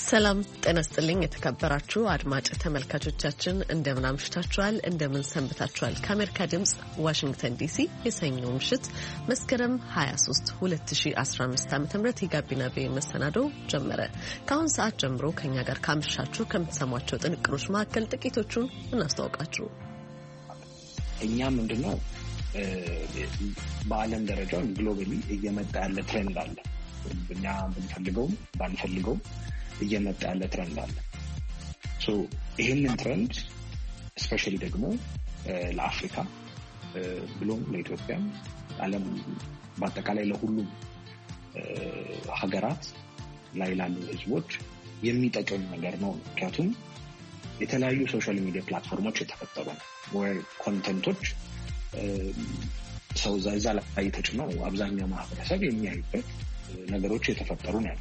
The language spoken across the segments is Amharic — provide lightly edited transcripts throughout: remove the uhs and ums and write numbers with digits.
ሰላም ጤና ይስጥልኝ የተከበራችሁ አድማጭ ተመልካቾቻችን እንደምን አምሽታችኋል እንደምን ሰንብታችኋል ከአሜሪካ ድምጽ ዋሽንግተን ዲሲ የሰኞ ምሽት መስከረም 23 2015 ዓ.ም የጋቢና ቪ መሰናዶ ጀመረ። ከአሁን ሰዓት ጀምሮ ከኛ ጋር ካመሻችሁ ከምትሰሟቸው ጥንቅሮች መካከል ጥቂቶቹን እናስተዋውቃችሁ። እኛ ምንድነው በዓለም ደረጃ ግሎባሊ እየመጣ ያለ ትሬንድ አለ። እኛ ብንፈልገውም ባንፈልገውም እየመጣ ያለ ትሬንድ አለ። ይህንን ትሬንድ ስፔሻሊ ደግሞ ለአፍሪካ ብሎም ለኢትዮጵያ ዓለም በአጠቃላይ ለሁሉም ሀገራት ላይ ላሉ ህዝቦች የሚጠቅም ነገር ነው። ምክንያቱም የተለያዩ ሶሻል ሚዲያ ፕላትፎርሞች የተፈጠሩ ነው ወይ ኮንተንቶች ሰው እዛ ላይ ተጭነው አብዛኛው ማህበረሰብ የሚያዩበት ነገሮች የተፈጠሩ ነው።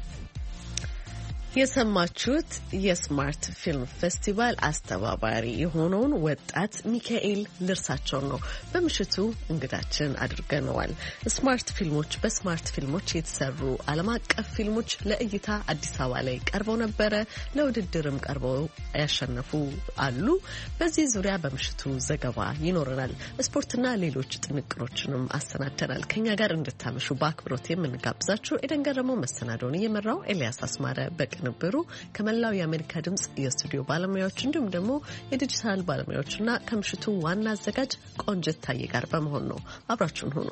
የሰማችሁት የስማርት ፊልም ፌስቲቫል አስተባባሪ የሆነውን ወጣት ሚካኤል ልርሳቸው ነው። በምሽቱ እንግዳችን አድርገነዋል። በስማርት ፊልሞች የተሰሩ ዓለም አቀፍ ፊልሞች ለእይታ አዲስ አበባ ላይ ቀርበው ነበረ። ለውድድርም ቀርበው ያሸነፉ አሉ። በዚህ ዙሪያ በምሽቱ ዘገባ ይኖረናል። ስፖርትና ሌሎች ጥንቅሮችንም አሰናድተናል። ከኛ ጋር እንድታመሹ በአክብሮት የምንጋብዛችሁ ኤደን ገረመው መሰናዶውን እየመራው ኤልያስ አስማረ በቅንብሩ ከመላው የአሜሪካ ድምጽ የስቱዲዮ ባለሙያዎች እንዲሁም ደግሞ የዲጂታል ባለሙያዎችና ከምሽቱ ዋና አዘጋጅ ቆንጅት ታዬ ጋር በመሆን ነው። አብራችሁን ሁኑ።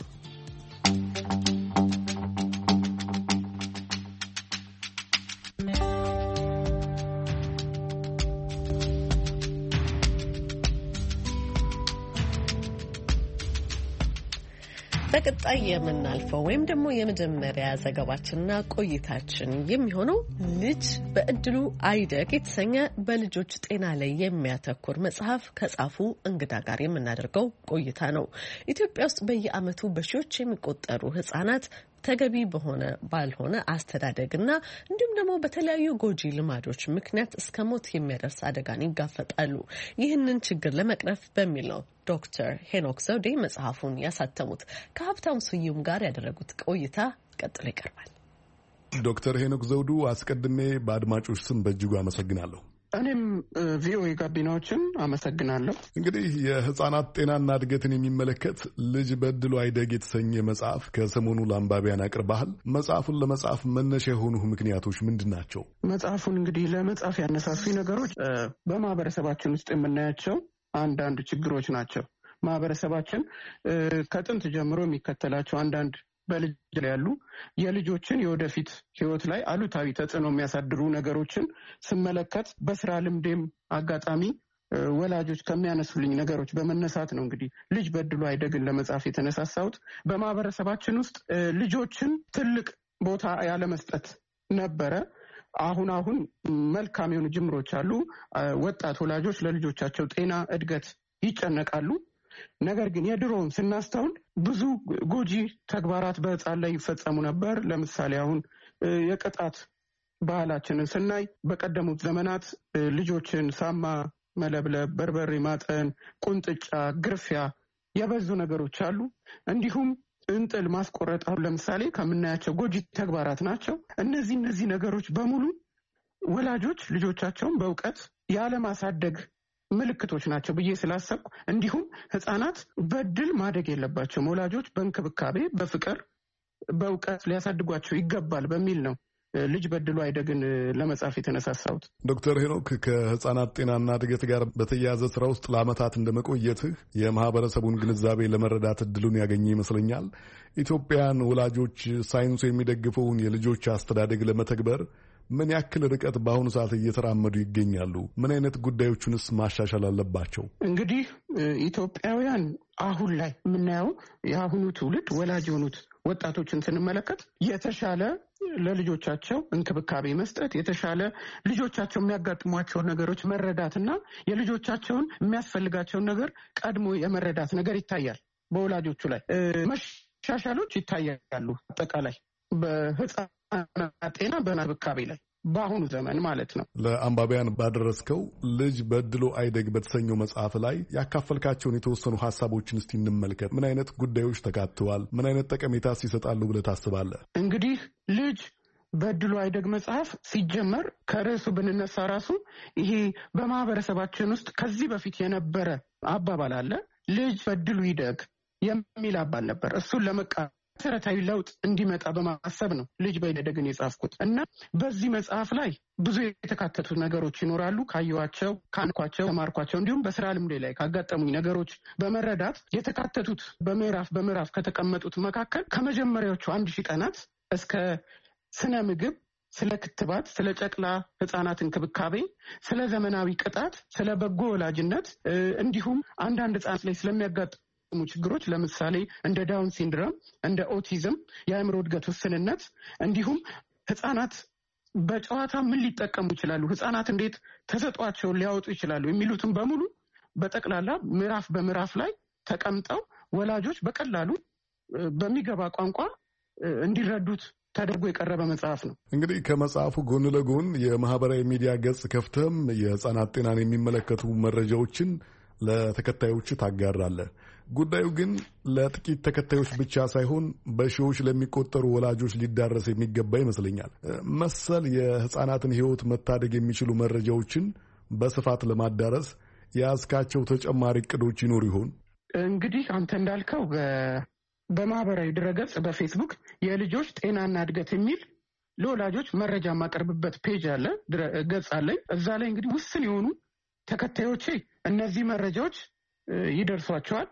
በቀጣይ የምናልፈው ወይም ደግሞ የመጀመሪያ ዘገባችንና ቆይታችን የሚሆነው ልጅ በእድሉ አይደግ የተሰኘ በልጆች ጤና ላይ የሚያተኩር መጽሐፍ ከጻፉ እንግዳ ጋር የምናደርገው ቆይታ ነው። ኢትዮጵያ ውስጥ በየዓመቱ በሺዎች የሚቆጠሩ ህጻናት ተገቢ ባልሆነ አስተዳደግና እንዲሁም ደግሞ በተለያዩ ጎጂ ልማዶች ምክንያት እስከ ሞት የሚያደርስ አደጋን ይጋፈጣሉ። ይህንን ችግር ለመቅረፍ በሚል ነው ዶክተር ሄኖክ ዘውዴ መጽሐፉን ያሳተሙት። ከሀብታሙ ስዩም ጋር ያደረጉት ቆይታ ቀጥሎ ይቀርባል። ዶክተር ሄኖክ ዘውዱ አስቀድሜ በአድማጮች ስም በእጅጉ አመሰግናለሁ። እኔም ቪኦኤ ጋቢናዎችን አመሰግናለሁ። እንግዲህ የህፃናት ጤናና እድገትን የሚመለከት ልጅ በእድሉ አይደግ የተሰኘ መጽሐፍ ከሰሞኑ ለአንባቢያን አቅርበሃል። መጽሐፉን ለመጻፍ መነሻ የሆኑ ምክንያቶች ምንድን ናቸው? መጽሐፉን እንግዲህ ለመጻፍ ያነሳሱ ነገሮች በማህበረሰባችን ውስጥ የምናያቸው አንዳንድ ችግሮች ናቸው። ማህበረሰባችን ከጥንት ጀምሮ የሚከተላቸው አንዳንድ በልጅ ላይ ያሉ የልጆችን የወደፊት ህይወት ላይ አሉታዊ ተጽዕኖ የሚያሳድሩ ነገሮችን ስመለከት በስራ ልምዴም አጋጣሚ ወላጆች ከሚያነሱልኝ ነገሮች በመነሳት ነው እንግዲህ ልጅ በእድሉ አይደግን ለመጻፍ የተነሳሳሁት። በማህበረሰባችን ውስጥ ልጆችን ትልቅ ቦታ ያለመስጠት ነበረ። አሁን መልካም የሆኑ ጅምሮች አሉ። ወጣት ወላጆች ለልጆቻቸው ጤና እድገት ይጨነቃሉ። ነገር ግን የድሮውን ስናስተውል ብዙ ጎጂ ተግባራት በህፃን ላይ ይፈጸሙ ነበር። ለምሳሌ አሁን የቅጣት ባህላችንን ስናይ በቀደሙት ዘመናት ልጆችን ሳማ መለብለብ፣ በርበሬ ማጠን፣ ቁንጥጫ፣ ግርፊያ የበዙ ነገሮች አሉ። እንዲሁም እንጥል ማስቆረጥ አሁን ለምሳሌ ከምናያቸው ጎጂ ተግባራት ናቸው። እነዚህ ነገሮች በሙሉ ወላጆች ልጆቻቸውን በእውቀት ያለማሳደግ ምልክቶች ናቸው ብዬ ስላሰብኩ፣ እንዲሁም ህፃናት በእድል ማደግ የለባቸውም፣ ወላጆች በእንክብካቤ በፍቅር በእውቀት ሊያሳድጓቸው ይገባል በሚል ነው ልጅ በእድሉ አይደግን ለመጻፍ የተነሳሳሁት። ዶክተር ሄኖክ ከህፃናት ጤናና እድገት ጋር በተያያዘ ስራ ውስጥ ለዓመታት እንደመቆየትህ የማህበረሰቡን ግንዛቤ ለመረዳት እድሉን ያገኘ ይመስለኛል። ኢትዮጵያን ወላጆች ሳይንሱ የሚደግፈውን የልጆች አስተዳደግ ለመተግበር ምን ያክል ርቀት በአሁኑ ሰዓት እየተራመዱ ይገኛሉ? ምን አይነት ጉዳዮቹንስ ማሻሻል አለባቸው? እንግዲህ ኢትዮጵያውያን አሁን ላይ የምናየው የአሁኑ ትውልድ ወላጅ የሆኑት ወጣቶችን ስንመለከት የተሻለ ለልጆቻቸው እንክብካቤ መስጠት፣ የተሻለ ልጆቻቸው የሚያጋጥሟቸውን ነገሮች መረዳትና የልጆቻቸውን የሚያስፈልጋቸውን ነገር ቀድሞ የመረዳት ነገር ይታያል። በወላጆቹ ላይ መሻሻሎች ይታያሉ። አጠቃላይ በህፃናት ጤና በእንክብካቤ ላይ በአሁኑ ዘመን ማለት ነው። ለአንባቢያን ባደረስከው ልጅ በእድሉ አይደግ በተሰኘው መጽሐፍ ላይ ያካፈልካቸውን የተወሰኑ ሀሳቦችን እስቲ እንመልከት። ምን አይነት ጉዳዮች ተካተዋል? ምን አይነት ጠቀሜታስ ይሰጣሉ ብለህ ታስባለህ? እንግዲህ ልጅ በድሉ አይደግ መጽሐፍ ሲጀመር ከርዕሱ ብንነሳ ራሱ ይሄ በማህበረሰባችን ውስጥ ከዚህ በፊት የነበረ አባባል አለ። ልጅ በድሉ ይደግ የሚል አባል ነበር። እሱን መሰረታዊ ለውጥ እንዲመጣ በማሰብ ነው ልጅ በይደግን የጻፍኩት እና በዚህ መጽሐፍ ላይ ብዙ የተካተቱ ነገሮች ይኖራሉ። ካየኋቸው፣ ካንኳቸው፣ ተማርኳቸው እንዲሁም በስራ ልምዴ ላይ ካጋጠሙኝ ነገሮች በመረዳት የተካተቱት በምዕራፍ ከተቀመጡት መካከል ከመጀመሪያዎቹ 1000 ቀናት እስከ ስነ ምግብ፣ ስለ ክትባት፣ ስለ ጨቅላ ህጻናት እንክብካቤ፣ ስለ ዘመናዊ ቅጣት፣ ስለ በጎ ወላጅነት እንዲሁም አንዳንድ ህጻናት ላይ ስለሚያጋጥሙ ችግሮች ለምሳሌ እንደ ዳውን ሲንድሮም፣ እንደ ኦቲዝም፣ የአእምሮ እድገት ውስንነት እንዲሁም ህጻናት በጨዋታ ምን ሊጠቀሙ ይችላሉ፣ ህጻናት እንዴት ተሰጧቸውን ሊያወጡ ይችላሉ የሚሉትን በሙሉ በጠቅላላ ምዕራፍ በምዕራፍ ላይ ተቀምጠው ወላጆች በቀላሉ በሚገባ ቋንቋ እንዲረዱት ተደርጎ የቀረበ መጽሐፍ ነው። እንግዲህ ከመጽሐፉ ጎን ለጎን የማህበራዊ ሚዲያ ገጽ ከፍተም የህጻናት ጤናን የሚመለከቱ መረጃዎችን ለተከታዮች ታጋራለህ። ጉዳዩ ግን ለጥቂት ተከታዮች ብቻ ሳይሆን በሺዎች ለሚቆጠሩ ወላጆች ሊዳረስ የሚገባ ይመስለኛል። መሰል የህጻናትን ህይወት መታደግ የሚችሉ መረጃዎችን በስፋት ለማዳረስ የያዝካቸው ተጨማሪ እቅዶች ይኖሩ ይሆን? እንግዲህ አንተ እንዳልከው በማህበራዊ ድረገጽ በፌስቡክ የልጆች ጤናና እድገት የሚል ለወላጆች መረጃ የማቀርብበት ፔጅ አለ፣ ገጽ አለኝ። እዛ ላይ እንግዲህ ውስን የሆኑ ተከታዮቼ እነዚህ መረጃዎች ይደርሷቸዋል፣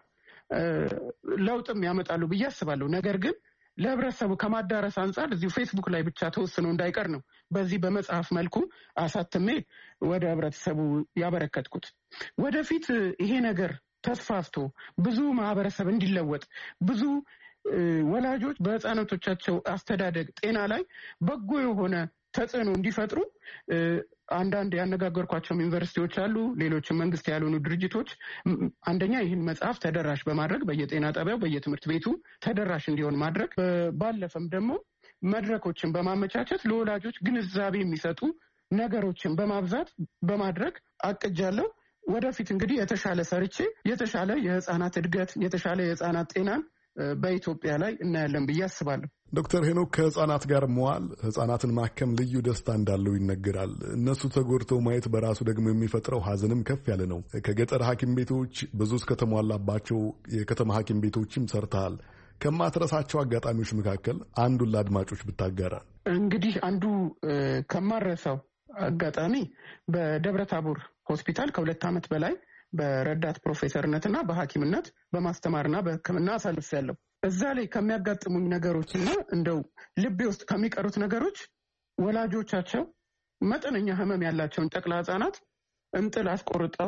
ለውጥም ያመጣሉ ብዬ አስባለሁ። ነገር ግን ለህብረተሰቡ ከማዳረስ አንጻር እዚሁ ፌስቡክ ላይ ብቻ ተወስኖ እንዳይቀር ነው በዚህ በመጽሐፍ መልኩ አሳትሜ ወደ ህብረተሰቡ ያበረከትኩት። ወደፊት ይሄ ነገር ተስፋፍቶ ብዙ ማህበረሰብ እንዲለወጥ ብዙ ወላጆች በህፃናቶቻቸው አስተዳደግ ጤና ላይ በጎ የሆነ ተጽዕኖ እንዲፈጥሩ አንዳንድ ያነጋገርኳቸውም ዩኒቨርሲቲዎች አሉ፣ ሌሎችም መንግስት ያልሆኑ ድርጅቶች አንደኛ ይህን መጽሐፍ ተደራሽ በማድረግ በየጤና ጣቢያው በየትምህርት ቤቱ ተደራሽ እንዲሆን ማድረግ፣ ባለፈም ደግሞ መድረኮችን በማመቻቸት ለወላጆች ግንዛቤ የሚሰጡ ነገሮችን በማብዛት በማድረግ አቅጃለሁ። ወደፊት እንግዲህ የተሻለ ሰርቼ የተሻለ የህፃናት እድገት የተሻለ የህፃናት ጤናን በኢትዮጵያ ላይ እናያለን ብዬ አስባለሁ። ዶክተር ሄኖክ ከህጻናት ጋር መዋል ህጻናትን ማከም ልዩ ደስታ እንዳለው ይነገራል። እነሱ ተጎድተው ማየት በራሱ ደግሞ የሚፈጥረው ሀዘንም ከፍ ያለ ነው። ከገጠር ሐኪም ቤቶች ብዙ እስከተሟላባቸው የከተማ ሐኪም ቤቶችም ሰርተሃል። ከማትረሳቸው አጋጣሚዎች መካከል አንዱን ለአድማጮች ብታጋራ። እንግዲህ አንዱ ከማረሳው አጋጣሚ በደብረ ታቦር ሆስፒታል ከ2 ዓመት በላይ በረዳት ፕሮፌሰርነትና በሐኪምነት በማስተማርና በሕክምና አሳልፌያለሁ። እዛ ላይ ከሚያጋጥሙኝ ነገሮችና እንደው ልቤ ውስጥ ከሚቀሩት ነገሮች ወላጆቻቸው መጠነኛ ህመም ያላቸውን ጨቅላ ህጻናት እንጥል አስቆርጠው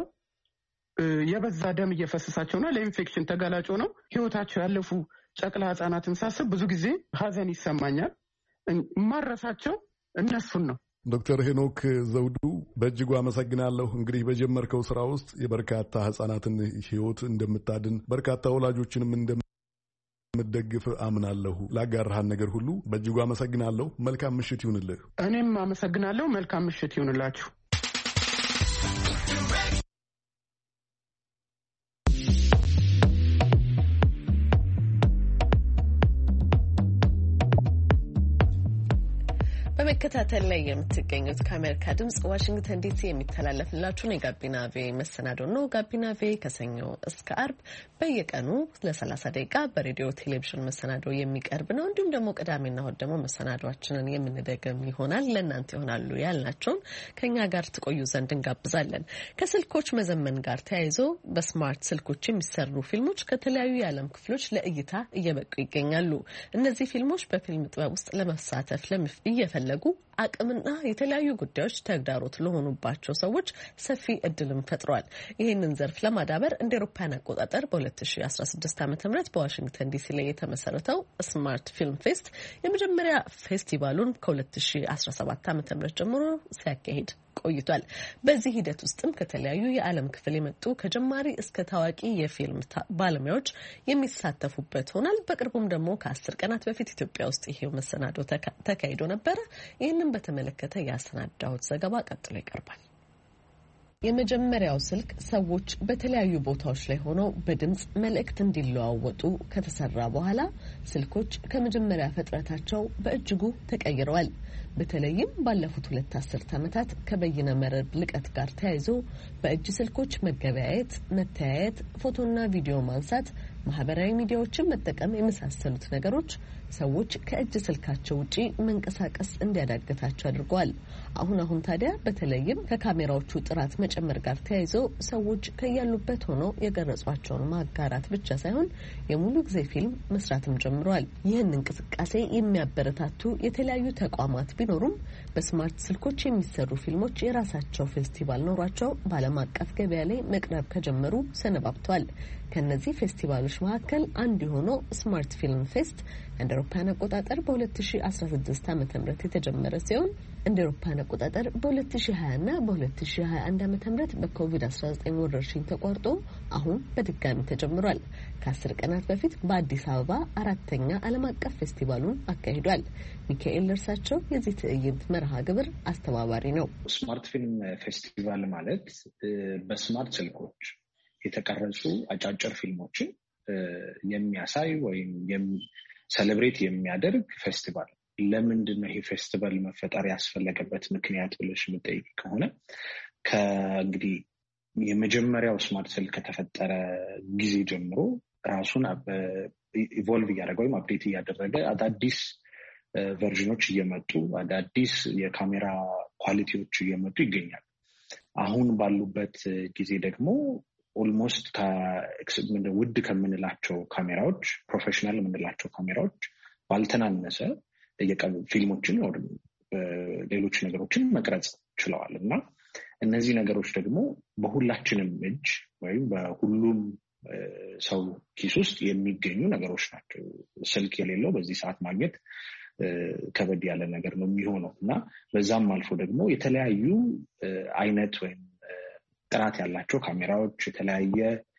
የበዛ ደም እየፈሰሳቸውና ለኢንፌክሽን ተጋላጭ ነው ህይወታቸው ያለፉ ጨቅላ ህጻናትን ሳስብ ብዙ ጊዜ ሀዘን ይሰማኛል። ማረሳቸው እነሱን ነው። ዶክተር ሄኖክ ዘውዱ በእጅጉ አመሰግናለሁ። እንግዲህ በጀመርከው ስራ ውስጥ የበርካታ ህጻናትን ህይወት እንደምታድን በርካታ ወላጆችንም እንደምትደግፍ አምናለሁ። ላጋራሃን ነገር ሁሉ በእጅጉ አመሰግናለሁ። መልካም ምሽት ይሁንልህ። እኔም አመሰግናለሁ። መልካም ምሽት ይሁንላችሁ። በመከታተል ላይ የምትገኙት ከአሜሪካ ድምጽ ዋሽንግተን ዲሲ የሚተላለፍላችሁን የጋቢና ቪኦኤ መሰናዶ ነው። ጋቢና ቪኦኤ ከሰኞ እስከ አርብ በየቀኑ ለ30 ደቂቃ በሬዲዮ ቴሌቪዥን መሰናዶ የሚቀርብ ነው። እንዲሁም ደግሞ ቅዳሜና እሁድ ደግሞ መሰናዷችንን የምንደገም ይሆናል። ለእናንተ ይሆናሉ ያልናቸውን ከኛ ጋር ትቆዩ ዘንድ እንጋብዛለን። ከስልኮች መዘመን ጋር ተያይዞ በስማርት ስልኮች የሚሰሩ ፊልሞች ከተለያዩ የዓለም ክፍሎች ለእይታ እየበቁ ይገኛሉ። እነዚህ ፊልሞች በፊልም ጥበብ ውስጥ ለመሳተፍ እየፈለጉ አቅምና የተለያዩ ጉዳዮች ተግዳሮት ለሆኑባቸው ሰዎች ሰፊ እድልም ፈጥሯል። ይህንን ዘርፍ ለማዳበር እንደ አውሮፓውያን አቆጣጠር በ2016 ዓ.ም በዋሽንግተን ዲሲ ላይ የተመሰረተው ስማርት ፊልም ፌስት የመጀመሪያ ፌስቲቫሉን ከ2017 ዓ.ም ጀምሮ ሲያካሂድ ቆይቷል። በዚህ ሂደት ውስጥም ከተለያዩ የዓለም ክፍል የመጡ ከጀማሪ እስከ ታዋቂ የፊልም ባለሙያዎች የሚሳተፉበት ሆናል። በቅርቡም ደግሞ ከ10 ቀናት በፊት ኢትዮጵያ ውስጥ ይሄው መሰናዶ ተካሂዶ ነበረ። ይህንን በተመለከተ ያሰናዳሁት ዘገባ ቀጥሎ ይቀርባል። የመጀመሪያው ስልክ ሰዎች በተለያዩ ቦታዎች ላይ ሆነው በድምጽ መልእክት እንዲለዋወጡ ከተሰራ በኋላ ስልኮች ከመጀመሪያ ፍጥረታቸው በእጅጉ ተቀይረዋል። በተለይም ባለፉት 2 አስርት ዓመታት ከበይነ መረብ ልቀት ጋር ተያይዞ በእጅ ስልኮች መገበያየት፣ መተያየት፣ ፎቶና ቪዲዮ ማንሳት፣ ማህበራዊ ሚዲያዎችን መጠቀም የመሳሰሉት ነገሮች ሰዎች ከእጅ ስልካቸው ውጪ መንቀሳቀስ እንዲያዳግታቸው አድርገዋል። አሁን ታዲያ በተለይም ከካሜራዎቹ ጥራት መጨመር ጋር ተያይዞ ሰዎች ከያሉበት ሆነው የቀረጿቸውን ማጋራት ብቻ ሳይሆን የሙሉ ጊዜ ፊልም መስራትም ጀምረዋል። ይህን እንቅስቃሴ የሚያበረታቱ የተለያዩ ተቋማት ቢኖሩም በስማርት ስልኮች የሚሰሩ ፊልሞች የራሳቸው ፌስቲቫል ኖሯቸው በዓለም አቀፍ ገበያ ላይ መቅረብ ከጀመሩ ሰነባብተዋል። ከነዚህ ፌስቲቫሎች መካከል አንዱ የሆነው ስማርት ፊልም ፌስት እንደ አውሮፓውያን አቆጣጠር በ2016 ዓ.ም የተጀመረ ሲሆን እንደ አውሮፓውያን አቆጣጠር በ2020 እና በ2021 ዓ.ም በኮቪድ-19 ወረርሽኝ ተቋርጦ አሁን በድጋሚ ተጀምሯል። ከ10 ቀናት በፊት በአዲስ አበባ 4ኛ ዓለም አቀፍ ፌስቲቫሉን አካሂዷል። ሚካኤል እርሳቸው የዚህ ትዕይንት መርሃ ግብር አስተባባሪ ነው። ስማርት ፊልም ፌስቲቫል ማለት በስማርት ስልኮች የተቀረጹ አጫጭር ፊልሞችን የሚያሳይ ወይም ሴሌብሬት የሚያደርግ ፌስቲቫል። ለምንድን ነው ይሄ ፌስቲቫል መፈጠር ያስፈለገበት ምክንያት ብለሽ የምጠይቅ ከሆነ ከእንግዲህ የመጀመሪያው ስማርት ስልክ ከተፈጠረ ጊዜ ጀምሮ ራሱን ኢቮልቭ እያደረገ ወይም አፕዴት እያደረገ አዳዲስ ቨርዥኖች እየመጡ አዳዲስ የካሜራ ኳሊቲዎች እየመጡ ይገኛል። አሁን ባሉበት ጊዜ ደግሞ ኦልሞስት ውድ ከምንላቸው ካሜራዎች ፕሮፌሽናል የምንላቸው ካሜራዎች ባልተናነሰ ፊልሞችን ሌሎች ነገሮችን መቅረጽ ችለዋል እና እነዚህ ነገሮች ደግሞ በሁላችንም እጅ ወይም በሁሉም ሰው ኪስ ውስጥ የሚገኙ ነገሮች ናቸው። ስልክ የሌለው በዚህ ሰዓት ማግኘት ከበድ ያለ ነገር ነው የሚሆነው እና በዛም አልፎ ደግሞ የተለያዩ አይነት ወይም ጥራት ያላቸው ካሜራዎች፣ የተለያየ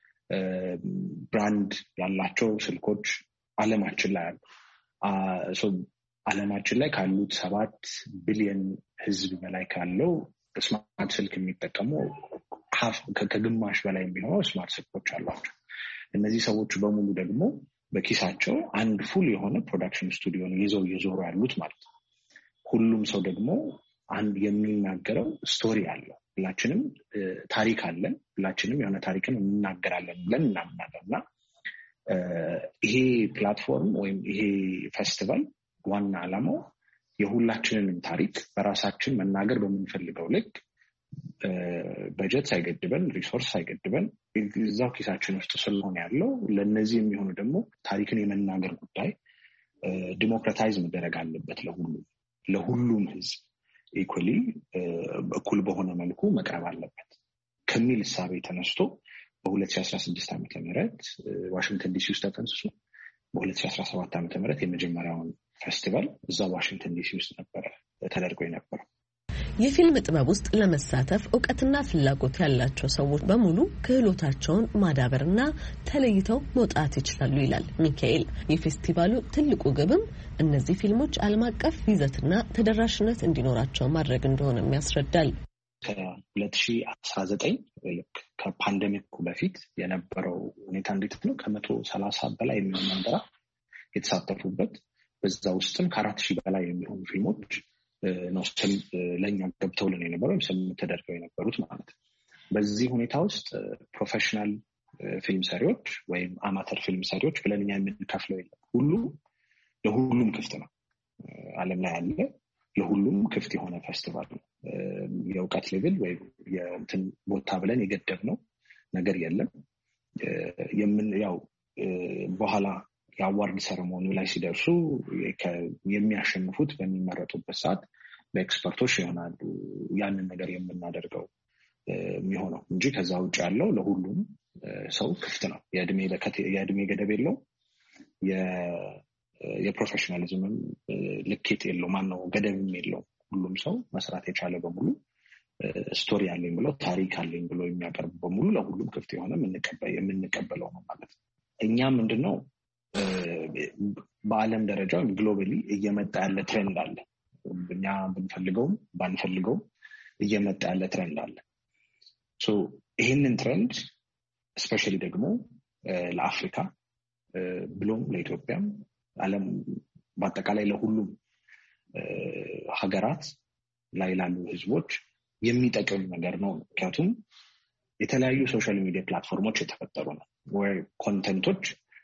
ብራንድ ያላቸው ስልኮች አለማችን ላይ አሉ። አለማችን ላይ ካሉት 7 ቢሊዮን ህዝብ በላይ ካለው ስማርት ስልክ የሚጠቀሙ ከግማሽ በላይ የሚሆነው ስማርት ስልኮች አሏቸው። እነዚህ ሰዎች በሙሉ ደግሞ በኪሳቸው አንድ ፉል የሆነ ፕሮዳክሽን ስቱዲዮ ነው ይዘው እየዞሩ ያሉት ማለት ነው። ሁሉም ሰው ደግሞ አንድ የሚናገረው ስቶሪ አለው። ሁላችንም ታሪክ አለን። ሁላችንም የሆነ ታሪክን እናገራለን ብለን እናምናለን እና ይሄ ፕላትፎርም ወይም ይሄ ፌስቲቫል ዋና ዓላማው የሁላችንንም ታሪክ በራሳችን መናገር በምንፈልገው ልክ በጀት ሳይገድበን፣ ሪሶርስ ሳይገድበን እዛው ኪሳችን ውስጥ ስለሆነ ያለው ለእነዚህ የሚሆኑ ደግሞ ታሪክን የመናገር ጉዳይ ዲሞክራታይዝ መደረግ አለበት። ለሁሉም ህዝብ ኢኩሊ እኩል በሆነ መልኩ መቅረብ አለበት ከሚል እሳቤ ተነስቶ በ2016 ዓ.ም ዋሽንግተን ዲሲ ውስጥ ተጠንስሶ በ2017 ዓ.ም የመጀመሪያውን ፌስቲቫል እዛ ዋሽንግተን ዲሲ ውስጥ ነበረ ተደርጎ የነበረው። የፊልም ጥበብ ውስጥ ለመሳተፍ እውቀትና ፍላጎት ያላቸው ሰዎች በሙሉ ክህሎታቸውን ማዳበርና ተለይተው መውጣት ይችላሉ ይላል ሚካኤል። የፌስቲቫሉ ትልቁ ግብም እነዚህ ፊልሞች ዓለም አቀፍ ይዘትና ተደራሽነት እንዲኖራቸው ማድረግ እንደሆነ ያስረዳል። ከ2019 ከፓንደሚኩ በፊት የነበረው ሁኔታ እንዴት ነው? ከ130 በላይ የሚሆኑ መንደራ የተሳተፉበት በዛ ውስጥም ከ4000 በላይ የሚሆኑ ፊልሞች ነው ለእኛ ገብተውልን የነበረው ስምንት ተደርገው የነበሩት ማለት ነው። በዚህ ሁኔታ ውስጥ ፕሮፌሽናል ፊልም ሰሪዎች ወይም አማተር ፊልም ሰሪዎች ብለን እኛ የምንከፍለው የለም። ለሁሉም ክፍት ነው። ዓለም ላይ ያለ ለሁሉም ክፍት የሆነ ፌስቲቫል ነው። የእውቀት ሌቭል ወይም የእንትን ቦታ ብለን የገደብነው ነገር የለም። በኋላ የአዋርድ ሰረሞኒ ላይ ሲደርሱ የሚያሸንፉት በሚመረጡበት ሰዓት በኤክስፐርቶች ይሆናሉ ያንን ነገር የምናደርገው የሚሆነው እንጂ ከዛ ውጭ ያለው ለሁሉም ሰው ክፍት ነው። የእድሜ ገደብ የለው። የፕሮፌሽናሊዝምም ልኬት የለው። ማነው ገደብም የለው። ሁሉም ሰው መስራት የቻለ በሙሉ ስቶሪ አለኝ ብሎ ታሪክ አለኝ ብሎ የሚያቀርብ በሙሉ ለሁሉም ክፍት የሆነ የምንቀበለው ነው ማለት ነው። እኛ ምንድነው በዓለም ደረጃ ግሎባሊ እየመጣ ያለ ትሬንድ አለ። እኛ ብንፈልገውም ባንፈልገውም እየመጣ ያለ ትሬንድ አለ። ይህንን ትሬንድ ስፔሻሊ ደግሞ ለአፍሪካ ብሎም ለኢትዮጵያም ዓለም በአጠቃላይ ለሁሉም ሀገራት ላይ ላሉ ህዝቦች የሚጠቅም ነገር ነው። ምክንያቱም የተለያዩ ሶሻል ሚዲያ ፕላትፎርሞች የተፈጠሩ ነው ወይ ኮንተንቶች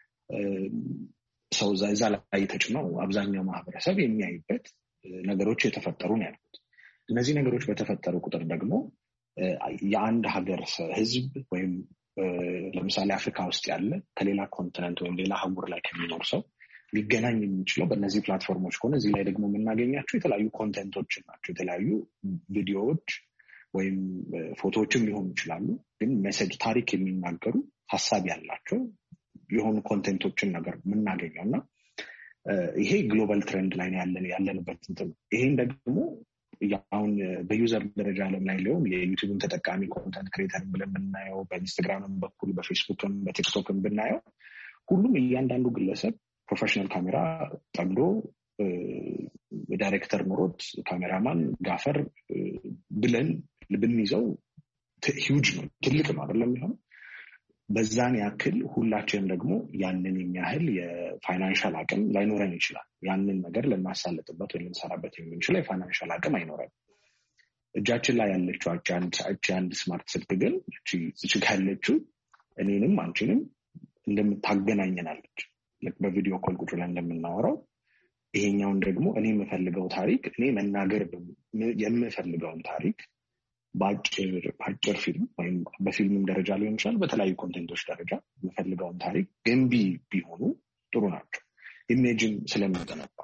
ሰው እዛ ላይ ተጭነው አብዛኛው ማህበረሰብ የሚያይበት ነገሮች የተፈጠሩ ነው ያሉት። እነዚህ ነገሮች በተፈጠሩ ቁጥር ደግሞ የአንድ ሀገር ህዝብ ወይም ለምሳሌ አፍሪካ ውስጥ ያለ ከሌላ ኮንቲነንት ወይም ሌላ አህጉር ላይ ከሚኖር ሰው ሊገናኝ የሚችለው በእነዚህ ፕላትፎርሞች ከሆነ እዚህ ላይ ደግሞ የምናገኛቸው የተለያዩ ኮንተንቶችን ናቸው። የተለያዩ ቪዲዮዎች ወይም ፎቶዎችም ሊሆኑ ይችላሉ። ግን ሜሴጅ ታሪክ የሚናገሩ ሀሳብ ያላቸው የሆኑ ኮንተንቶችን ነገር የምናገኘው እና ይሄ ግሎባል ትሬንድ ላይ ያለንበት እንትን ነው። ይሄን ደግሞ አሁን በዩዘር ደረጃ ዓለም ላይ ሊሆን የዩቲዩብን ተጠቃሚ ኮንተንት ክሬተር ብለን ብናየው፣ በኢንስታግራምም በኩል በፌስቡክም በቲክቶክም ብናየው ሁሉም እያንዳንዱ ግለሰብ ፕሮፌሽናል ካሜራ ጠምዶ ዳይሬክተር ኖሮት ካሜራማን ጋፈር ብለን ብንይዘው ሂውጅ ነው፣ ትልቅ ነው አይደለም የሚሆነው። በዛን ያክል ሁላችንም ደግሞ ያንን የሚያህል የፋይናንሻል አቅም ላይኖረን ይችላል። ያንን ነገር ልናሳልጥበት ወይ ልንሰራበት የምንችለው የፋይናንሻል አቅም አይኖረን። እጃችን ላይ ያለችው አንድ ስማርት ስልክ ግን እቺ ያለችው እኔንም አንቺንም እንደምታገናኘናለች። በቪዲዮ ኮል ቁጭ ብለን እንደምናወራው ይሄኛውን ደግሞ እኔ የምፈልገው ታሪክ እኔ መናገር የምፈልገውን ታሪክ በአጭር ፊልም ወይም በፊልምም ደረጃ ሊሆን ይችላል፣ በተለያዩ ኮንቴንቶች ደረጃ የምፈልገውን ታሪክ ገንቢ ቢሆኑ ጥሩ ናቸው። ኢሜጅን ስለምንገነባ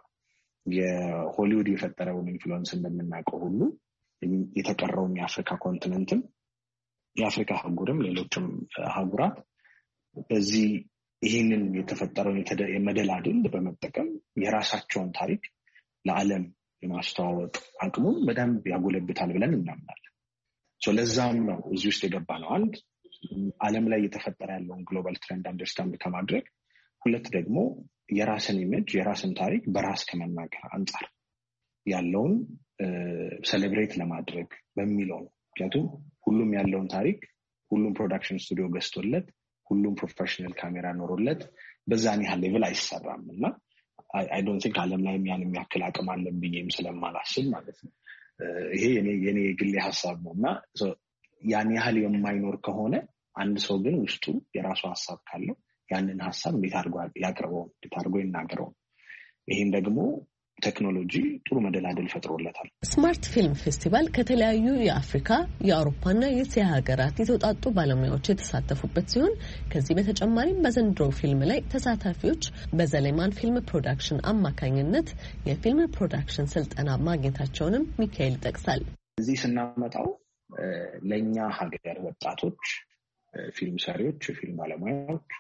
የሆሊውድ የፈጠረውን ኢንፍሉዌንስ እንደምናውቀው ሁሉ የተቀረውም የአፍሪካ ኮንቲነንትም የአፍሪካ አህጉርም ሌሎችም አህጉራት በዚህ ይህንን የተፈጠረውን የመደላድል በመጠቀም የራሳቸውን ታሪክ ለዓለም የማስተዋወቅ አቅሙን በደንብ ያጎለብታል ብለን እናምናለን። ለዛም ነው እዚህ ውስጥ የገባ ነው። አንድ ዓለም ላይ እየተፈጠረ ያለውን ግሎባል ትሬንድ አንደርስታንድ ከማድረግ፣ ሁለት ደግሞ የራስን ኢሜጅ የራስን ታሪክ በራስ ከመናገር አንጻር ያለውን ሴሌብሬት ለማድረግ በሚለው ነው። ምክንያቱም ሁሉም ያለውን ታሪክ ሁሉም ፕሮዳክሽን ስቱዲዮ ገዝቶለት ሁሉም ፕሮፌሽናል ካሜራ ኖሮለት በዛን ያህል ሌቭል አይሰራም እና አይ ዶንት ቲንክ ዓለም ላይ ያን የሚያክል አቅም አለን ብዬም ስለማላስብ ማለት ነው። ይሄ የኔ የግሌ ሀሳብ ነው እና ያን ያህል የማይኖር ከሆነ አንድ ሰው ግን ውስጡ የራሱ ሀሳብ ካለው ያንን ሀሳብ እንዴት አድርጎ ያቅርበው፣ እንዴት አድርጎ ይናገረው። ይሄን ደግሞ ቴክኖሎጂ ጥሩ መደላደል ፈጥሮለታል። ስማርት ፊልም ፌስቲቫል ከተለያዩ የአፍሪካ፣ የአውሮፓና የእስያ ሀገራት የተውጣጡ ባለሙያዎች የተሳተፉበት ሲሆን ከዚህ በተጨማሪም በዘንድሮ ፊልም ላይ ተሳታፊዎች በዘሌማን ፊልም ፕሮዳክሽን አማካኝነት የፊልም ፕሮዳክሽን ስልጠና ማግኘታቸውንም ሚካኤል ይጠቅሳል። እዚህ ስናመጣው ለእኛ ሀገር ወጣቶች ፊልም ሰሪዎች፣ የፊልም ባለሙያዎች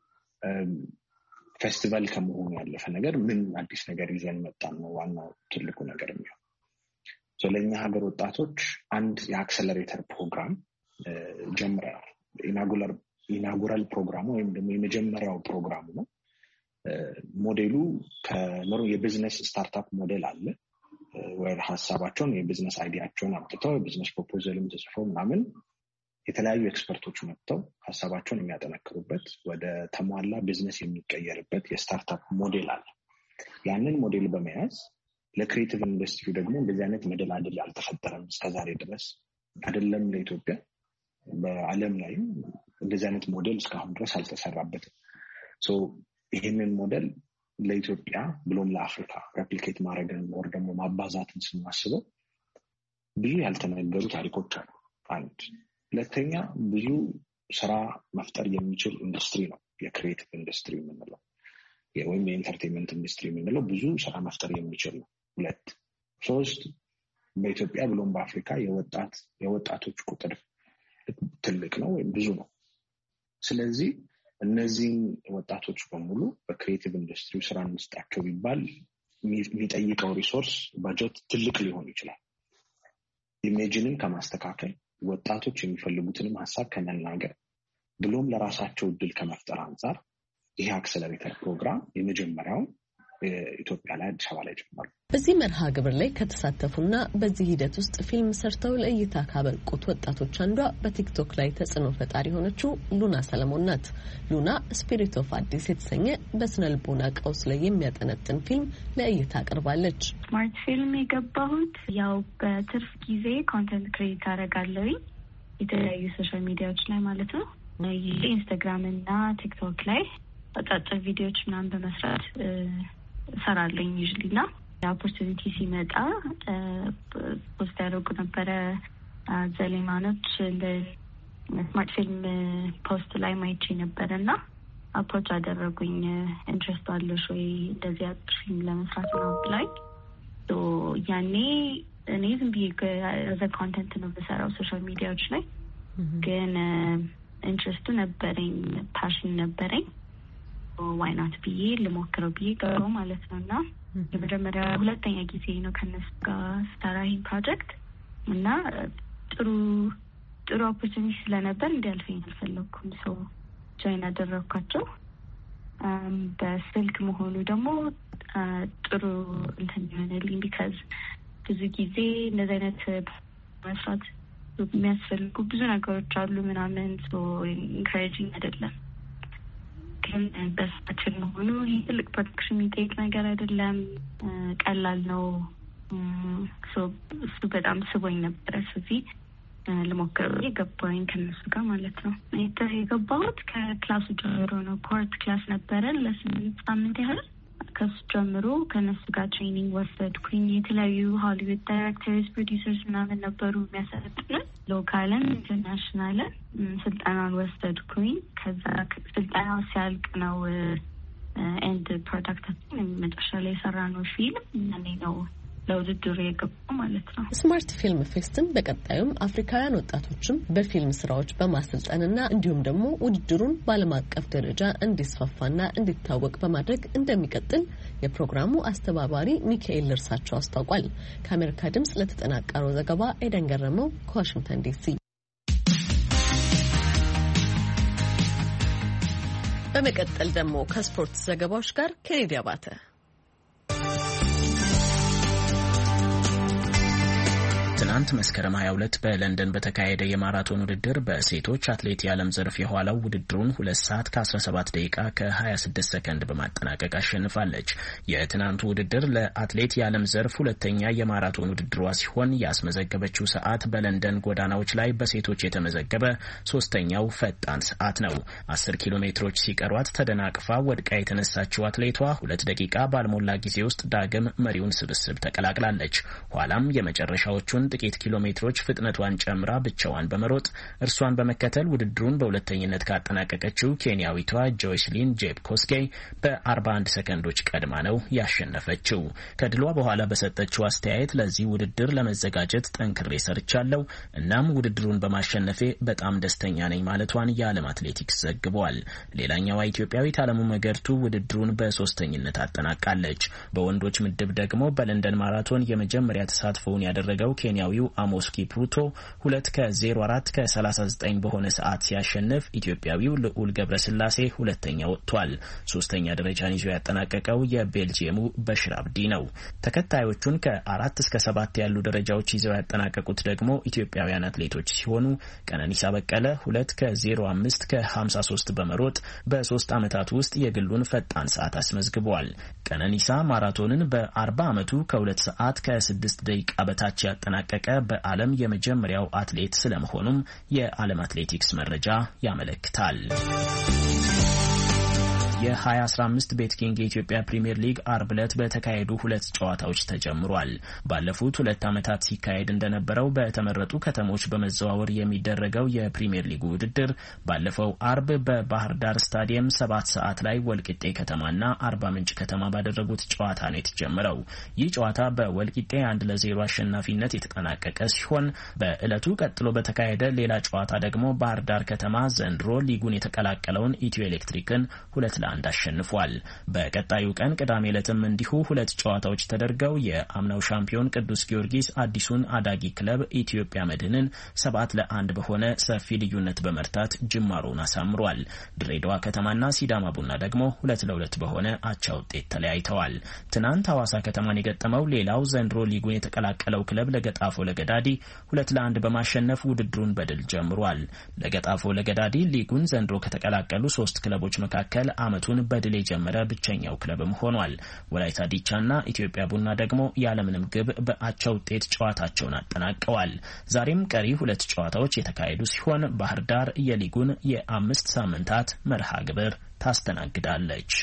ፌስቲቫል ከመሆኑ ያለፈ ነገር ምን አዲስ ነገር ይዘን መጣን ነው ዋናው ትልቁ ነገር የሚሆን። ለእኛ ሀገር ወጣቶች አንድ የአክሰለሬተር ፕሮግራም ጀምረናል። ኢናጉራል ፕሮግራሙ ወይም ደግሞ የመጀመሪያው ፕሮግራሙ ነው። ሞዴሉ የቢዝነስ ስታርታፕ ሞዴል አለ ወይ ሀሳባቸውን የቢዝነስ አይዲያቸውን አምጥተው የቢዝነስ ፕሮፖዛልም ተጽፈው ምናምን የተለያዩ ኤክስፐርቶች መጥተው ሀሳባቸውን የሚያጠነክሩበት ወደ ተሟላ ቢዝነስ የሚቀየርበት የስታርታፕ ሞዴል አለ። ያንን ሞዴል በመያዝ ለክሪኤቲቭ ኢንዱስትሪ ደግሞ እንደዚህ አይነት መደላድል አልተፈጠረም እስከዛሬ ድረስ አይደለም። ለኢትዮጵያ በዓለም ላይ እንደዚህ አይነት ሞዴል እስካሁን ድረስ አልተሰራበትም። ይህንን ሞዴል ለኢትዮጵያ ብሎም ለአፍሪካ ሬፕሊኬት ማድረግን ወር ደግሞ ማባዛትን ስናስበው ብዙ ያልተነገሩ ታሪኮች አሉ። አንድ ሁለተኛ ብዙ ስራ መፍጠር የሚችል ኢንዱስትሪ ነው የክሪኤቲቭ ኢንዱስትሪ የምንለው ወይም የኢንተርቴንመንት ኢንዱስትሪ የምንለው ብዙ ስራ መፍጠር የሚችል ነው። ሁለት ሶስት በኢትዮጵያ ብሎም በአፍሪካ የወጣቶች ቁጥር ትልቅ ነው ወይም ብዙ ነው። ስለዚህ እነዚህን ወጣቶች በሙሉ በክሪኤቲቭ ኢንዱስትሪ ስራ እንስጣቸው ቢባል የሚጠይቀው ሪሶርስ ባጀት ትልቅ ሊሆን ይችላል። ኢሜጅንን ከማስተካከል ወጣቶች የሚፈልጉትንም ሀሳብ ከመናገር ብሎም ለራሳቸው እድል ከመፍጠር አንጻር ይሄ አክሰለሬተር ፕሮግራም የመጀመሪያውን ኢትዮጵያ ላይ አዲስ አበባ ላይ ጀመሩ። በዚህ መርሃ ግብር ላይ ከተሳተፉና በዚህ ሂደት ውስጥ ፊልም ሰርተው ለእይታ ካበቁት ወጣቶች አንዷ በቲክቶክ ላይ ተጽዕኖ ፈጣሪ የሆነችው ሉና ሰለሞን ናት። ሉና ስፒሪት ኦፍ አዲስ የተሰኘ በስነ ልቦና ቀውስ ላይ የሚያጠነጥን ፊልም ለእይታ አቅርባለች። ስማርት ፊልም የገባሁት ያው በትርፍ ጊዜ ኮንተንት ክሬት አደርጋለሁ የተለያዩ ሶሻል ሚዲያዎች ላይ ማለት ነው። ኢንስታግራም እና ቲክቶክ ላይ አጫጭር ቪዲዮዎች ምናምን በመስራት እሰራለሁ ዩዥሊ እና የኦፖርቹኒቲ ሲመጣ ፖስት ያደርጉ ነበረ ዘሌማኖች ስማርት ፊልም ፖስት ላይ ማይቼ ነበረ እና አፕሮች አደረጉኝ። ኢንትረስት አለሽ ወይ እንደዚህ አጭር ፊልም ለመስራት ነው ላይ ያኔ እኔ ዝም ብዬ ዘ ኮንተንት ነው በሰራው ሶሻል ሚዲያዎች ላይ ግን ኢንትረስቱ ነበረኝ፣ ፓሽን ነበረኝ። ዋይናት ብዬ ልሞክረው ብዬ ገባሁ ማለት ነው እና የመጀመሪያ ሁለተኛ ጊዜ ነው ከነሱ ጋር ስታራ ይሄን ፕሮጀክት እና ጥሩ ኦፖርቹኒቲ ስለነበር እንዲያልፈኝ አልፈለኩም። ሰው ጆይን አደረግኳቸው። በስልክ መሆኑ ደግሞ ጥሩ እንትን ይሆንልኝ ቢካዝ ብዙ ጊዜ እንደዚህ አይነት መስራት የሚያስፈልጉ ብዙ ነገሮች አሉ ምናምን ኢንካሬጂንግ አይደለም። ግን በስልክ መሆኑ ይህ ትልቅ ፕሮዳክሽን የሚጠይቅ ነገር አይደለም፣ ቀላል ነው። እሱ በጣም ስቦኝ ነበረ። ስለዚህ ልሞክር የገባኝ ከነሱ ጋር ማለት ነው። የገባሁት ከክላሱ ጀምሮ ነው። ኮርት ክላስ ነበረ ለ8 ሳምንት ያህል። ከሱ ጀምሮ ከነሱ ጋር ትሬኒንግ ወሰድኩኝ። የተለያዩ ሆሊውድ ዳይሬክተርስ፣ ፕሮዲውሰርስ ምናምን ነበሩ የሚያሰለጥኑን። ሎካልን ኢንተርናሽናልን ስልጠናን ወሰድኩኝ። ከዛ ስልጠናው ሲያልቅ ነው ኤንድ ፕሮዳክታችን መጨረሻ ላይ የሰራ ነው ፊልም ያኔ ነው ለውድድሩ የገባው ማለት ነው። ስማርት ፊልም ፌስትን በቀጣዩም አፍሪካውያን ወጣቶችም በፊልም ስራዎች በማሰልጠንና እንዲሁም ደግሞ ውድድሩን በዓለም አቀፍ ደረጃ እንዲስፋፋና እንዲታወቅ በማድረግ እንደሚቀጥል የፕሮግራሙ አስተባባሪ ሚካኤል ልርሳቸው አስታውቋል። ከአሜሪካ ድምጽ ለተጠናቀረው ዘገባ ኤደን ገረመው ከዋሽንግተን ዲሲ። በመቀጠል ደግሞ ከስፖርት ዘገባዎች ጋር ኬኔዲ አባተ። ትናንት መስከረም 22 በለንደን በተካሄደ የማራቶን ውድድር በሴቶች አትሌት የዓለም ዘርፍ የኋላው ውድድሩን 2 ሰዓት ከ17 ደቂቃ ከ26 ሰከንድ በማጠናቀቅ አሸንፋለች። የትናንቱ ውድድር ለአትሌት የዓለም ዘርፍ ሁለተኛ የማራቶን ውድድሯ ሲሆን ያስመዘገበችው ሰዓት በለንደን ጎዳናዎች ላይ በሴቶች የተመዘገበ ሶስተኛው ፈጣን ሰዓት ነው። 10 ኪሎ ሜትሮች ሲቀሯት ተደናቅፋ ወድቃ የተነሳችው አትሌቷ 2 ደቂቃ ባልሞላ ጊዜ ውስጥ ዳግም መሪውን ስብስብ ተቀላቅላለች። ኋላም የመጨረሻዎቹን ጥቂት ኪሎ ሜትሮች ፍጥነቷን ጨምራ ብቻዋን በመሮጥ እርሷን በመከተል ውድድሩን በሁለተኝነት ካጠናቀቀችው ኬንያዊቷ ጆይስሊን ጄብ ኮስጌይ በ41 ሰከንዶች ቀድማ ነው ያሸነፈችው። ከድሏ በኋላ በሰጠችው አስተያየት ለዚህ ውድድር ለመዘጋጀት ጠንክሬ ሰርቻለሁ፣ እናም ውድድሩን በማሸነፌ በጣም ደስተኛ ነኝ ማለቷን የዓለም አትሌቲክስ ዘግቧል። ሌላኛዋ ኢትዮጵያዊት አለሙ መገርቱ ውድድሩን በሶስተኝነት አጠናቃለች። በወንዶች ምድብ ደግሞ በለንደን ማራቶን የመጀመሪያ ተሳትፎውን ያደረገው ኬንያዊው አሞስ ኪፕሩቶ 2 ከ04 ከ39 በሆነ ሰዓት ሲያሸንፍ ኢትዮጵያዊው ልዑል ገብረስላሴ ሁለተኛ ወጥቷል። ሶስተኛ ደረጃን ይዞ ያጠናቀቀው የቤልጂየሙ በሽር አብዲ ነው። ተከታዮቹን ከ4 እስከ 7 ያሉ ደረጃዎች ይዘው ያጠናቀቁት ደግሞ ኢትዮጵያውያን አትሌቶች ሲሆኑ ቀነኒሳ በቀለ 2 ከ05 ከ53 በመሮጥ በ3 ዓመታት ውስጥ የግሉን ፈጣን ሰዓት አስመዝግቧል። ቀነኒሳ ማራቶንን በ40 ዓመቱ ከ2 ሰዓት ከ6 ደቂቃ በታች ያጠናቀቀ በዓለም የመጀመሪያው አትሌት ስለመሆኑም የዓለም አትሌቲክስ መረጃ ያመለክታል። የ2015 ቤትኪንግ የኢትዮጵያ ፕሪሚየር ሊግ አርብ ዕለት በተካሄዱ 2 ጨዋታዎች ተጀምሯል። ባለፉት 2 ዓመታት ሲካሄድ እንደነበረው በተመረጡ ከተሞች በመዘዋወር የሚደረገው የፕሪሚየር ሊግ ውድድር ባለፈው አርብ በባህር ዳር ስታዲየም 7 ሰዓት ላይ ወልቂጤ ከተማና አርባ ምንጭ ከተማ ባደረጉት ጨዋታ ነው የተጀመረው። ይህ ጨዋታ በወልቂጤ 1-0 አሸናፊነት የተጠናቀቀ ሲሆን በዕለቱ ቀጥሎ በተካሄደ ሌላ ጨዋታ ደግሞ ባህር ዳር ከተማ ዘንድሮ ሊጉን የተቀላቀለውን ኢትዮ ኤሌክትሪክን 2-1 ለ1 አሸንፏል። በቀጣዩ ቀን ቅዳሜ ዕለትም እንዲሁ 2 ጨዋታዎች ተደርገው የአምናው ሻምፒዮን ቅዱስ ጊዮርጊስ አዲሱን አዳጊ ክለብ ኢትዮጵያ መድንን 7-1 በሆነ ሰፊ ልዩነት በመርታት ጅማሮውን አሳምሯል። ድሬዳዋ ከተማና ሲዳማ ቡና ደግሞ 2-2 በሆነ አቻ ውጤት ተለያይተዋል። ትናንት ሐዋሳ ከተማን የገጠመው ሌላው ዘንድሮ ሊጉን የተቀላቀለው ክለብ ለገጣፎ ለገዳዲ 2-1 በማሸነፍ ውድድሩን በድል ጀምሯል። ለገጣፎ ለገዳዲ ሊጉን ዘንድሮ ከተቀላቀሉ 3 ክለቦች መካከል ዓመቱን በድል የጀመረ ብቸኛው ክለብም ሆኗል። ወላይታ ዲቻና ኢትዮጵያ ቡና ደግሞ ያለምንም ግብ በአቻ ውጤት ጨዋታቸውን አጠናቀዋል። ዛሬም ቀሪ 2 ጨዋታዎች የተካሄዱ ሲሆን ባህር ዳር የሊጉን የ5 ሳምንታት መርሃ ግብር ታስተናግዳለች።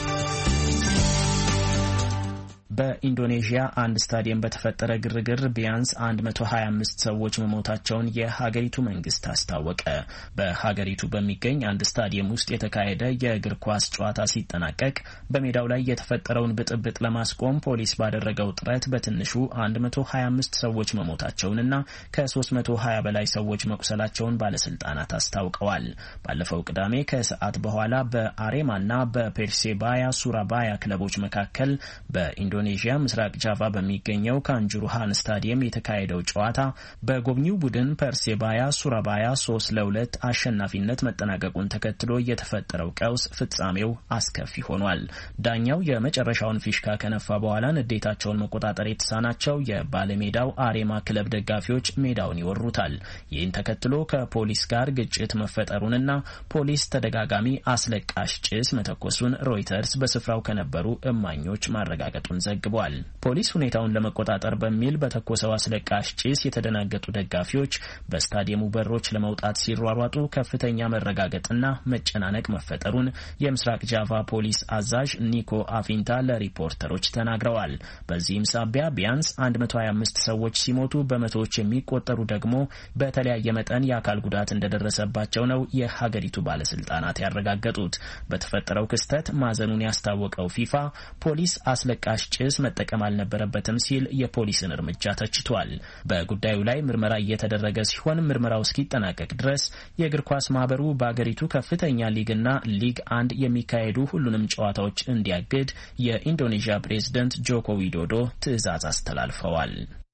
በኢንዶኔዥያ አንድ ስታዲየም በተፈጠረ ግርግር ቢያንስ 125 ሰዎች መሞታቸውን የሀገሪቱ መንግስት አስታወቀ። በሀገሪቱ በሚገኝ አንድ ስታዲየም ውስጥ የተካሄደ የእግር ኳስ ጨዋታ ሲጠናቀቅ በሜዳው ላይ የተፈጠረውን ብጥብጥ ለማስቆም ፖሊስ ባደረገው ጥረት በትንሹ 125 ሰዎች መሞታቸውንና ከ320 በላይ ሰዎች መቁሰላቸውን ባለስልጣናት አስታውቀዋል። ባለፈው ቅዳሜ ከሰዓት በኋላ በአሬማና በፔርሴባያ ሱራባያ ክለቦች መካከል በኢንዶኔዥያ ምስራቅ ጃቫ በሚገኘው ካንጁሩሃን ስታዲየም የተካሄደው ጨዋታ በጎብኚው ቡድን ፐርሴባያ ሱራባያ 3-2 አሸናፊነት መጠናቀቁን ተከትሎ የተፈጠረው ቀውስ ፍጻሜው አስከፊ ሆኗል። ዳኛው የመጨረሻውን ፊሽካ ከነፋ በኋላ ንዴታቸውን መቆጣጠር የተሳናቸው የባለሜዳው አሬማ ክለብ ደጋፊዎች ሜዳውን ይወሩታል። ይህን ተከትሎ ከፖሊስ ጋር ግጭት መፈጠሩንና ፖሊስ ተደጋጋሚ አስለቃሽ ጭስ መተኮሱን ሮይተርስ በስፍራው ከነበሩ እማኞች ማረጋገጡን ዘግቧል። ፖሊስ ሁኔታውን ለመቆጣጠር በሚል በተኮሰው አስለቃሽ ጭስ የተደናገጡ ደጋፊዎች በስታዲየሙ በሮች ለመውጣት ሲሯሯጡ ከፍተኛ መረጋገጥና መጨናነቅ መፈጠሩን የምስራቅ ጃቫ ፖሊስ አዛዥ ኒኮ አፊንታ ለሪፖርተሮች ተናግረዋል። በዚህም ሳቢያ ቢያንስ 125 ሰዎች ሲሞቱ በመቶዎች የሚቆጠሩ ደግሞ በተለያየ መጠን የአካል ጉዳት እንደደረሰባቸው ነው የሀገሪቱ ባለስልጣናት ያረጋገጡት። በተፈጠረው ክስተት ማዘኑን ያስታወቀው ፊፋ ፖሊስ አስለቃሽ ጭስ መጠቀም አልነበረበትም ሲል የፖሊስን እርምጃ ተችቷል። በጉዳዩ ላይ ምርመራ እየተደረገ ሲሆን ምርመራው እስኪጠናቀቅ ድረስ የእግር ኳስ ማህበሩ በአገሪቱ ከፍተኛ ሊግና ሊግ 1 የሚካሄዱ ሁሉንም ጨዋታዎች እንዲያግድ የኢንዶኔዥያ ፕሬዝዳንት ጆኮ ዊዶዶ ትዕዛዝ አስተላልፈዋል።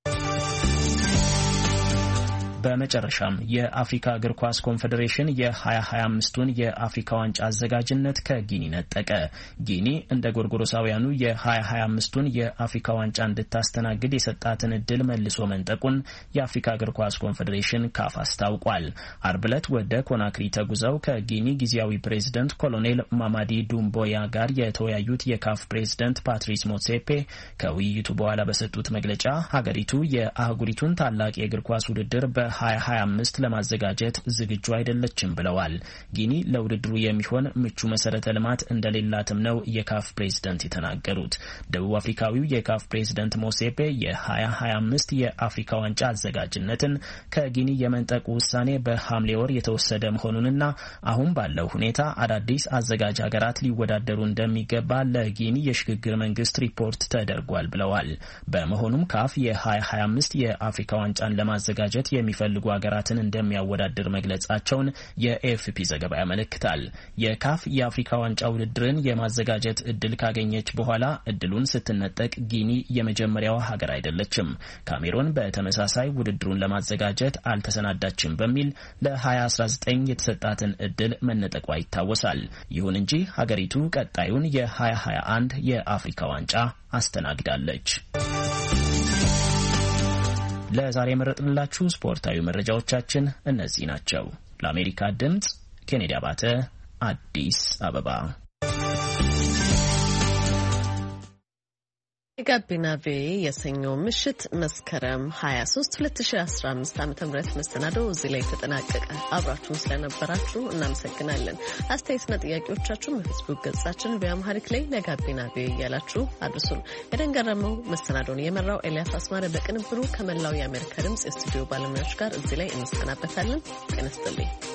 በመጨረሻም የአፍሪካ እግር ኳስ ኮንፌዴሬሽን የ2025ቱን የአፍሪካ ዋንጫ አዘጋጅነት ከጊኒ ነጠቀ። ጊኒ እንደ ጎርጎሮሳውያኑ የ2025ቱን የአፍሪካ ዋንጫ እንድታስተናግድ የሰጣትን እድል መልሶ መንጠቁን የአፍሪካ እግር ኳስ ኮንፌዴሬሽን ካፍ አስታውቋል። አርብ ዕለት ወደ ኮናክሪ ተጉዘው ከጊኒ ጊዜያዊ ፕሬዝደንት ኮሎኔል ማማዲ ዱምቦያ ጋር የተወያዩት የካፍ ፕሬዝደንት ፓትሪስ ሞትሴፔ ከውይይቱ በኋላ በሰጡት መግለጫ ሀገሪቱ የአህጉሪቱን ታላቅ የእግር ኳስ ውድድር በ2025 ለማዘጋጀት ዝግጁ አይደለችም ብለዋል። ጊኒ ለውድድሩ የሚሆን ምቹ መሰረተ ልማት እንደሌላትም ነው የካፍ ፕሬዝዳንት የተናገሩት። ደቡብ አፍሪካዊው የካፍ ፕሬዝዳንት ሞሴፔ የ2025 የአፍሪካ ዋንጫ አዘጋጅነትን ከጊኒ የመንጠቁ ውሳኔ በሐምሌ ወር የተወሰደ መሆኑንና አሁን ባለው ሁኔታ አዳዲስ አዘጋጅ ሀገራት ሊወዳደሩ እንደሚገባ ለጊኒ የሽግግር መንግስት ሪፖርት ተደርጓል ብለዋል። በመሆኑም ካፍ የ2025 የአፍሪካ ዋንጫን ለማዘጋጀት የሚፈልጉ ሀገራትን እንደሚያወዳድር መግለጻቸውን የኤኤፍፒ ዘገባ ያመለክታል። የካፍ የአፍሪካ ዋንጫ ውድድርን የማዘጋጀት እድል ካገኘች በኋላ እድሉን ስትነጠቅ ጊኒ የመጀመሪያዋ ሀገር አይደለችም። ካሜሮን በተመሳሳይ ውድድሩን ለማዘጋጀት አልተሰናዳችም በሚል ለ2019 የተሰጣትን እድል መነጠቋ ይታወሳል። ይሁን እንጂ ሀገሪቱ ቀጣዩን የ2021 የአፍሪካ ዋንጫ አስተናግዳለች። ለዛሬ መረጥንላችሁ ስፖርታዊ መረጃዎቻችን እነዚህ ናቸው። ለአሜሪካ ድምጽ ኬኔዲ አባተ፣ አዲስ አበባ። የጋቢና ቪኦኤ የሰኞው ምሽት መስከረም 23 2015 ዓ.ም መሰናዶው እዚህ ላይ ተጠናቀቀ። አብራችሁን ስለነበራችሁ እናመሰግናለን። አስተያየትና ጥያቄዎቻችሁን በፌስቡክ ገጻችን በአምሃሪክ ላይ ለጋቢና ቪኦኤ እያላችሁ አድርሱን። የደንገረመው መሰናዶውን የመራው ኤልያስ አስማረ በቅንብሩ ከመላው የአሜሪካ ድምጽ የስቱዲዮ ባለሙያዎች ጋር እዚህ ላይ እንሰናበታለን። ጤና ይስጥልኝ።